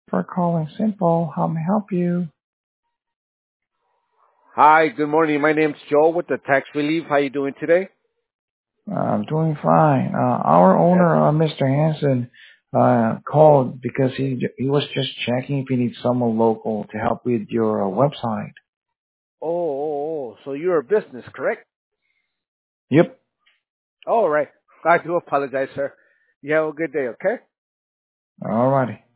For calling Simple. How may I help you? Hi, good morning. My name's Joe with the Tax Relief. How you doing today? I'm doing fine. Our That's, owner, Mr. Hanson, called because he was just checking if you need someone local to help with your website. so you're a business, correct? Yep. All right. I do apologize, sir. You have a good day, okay? Alrighty.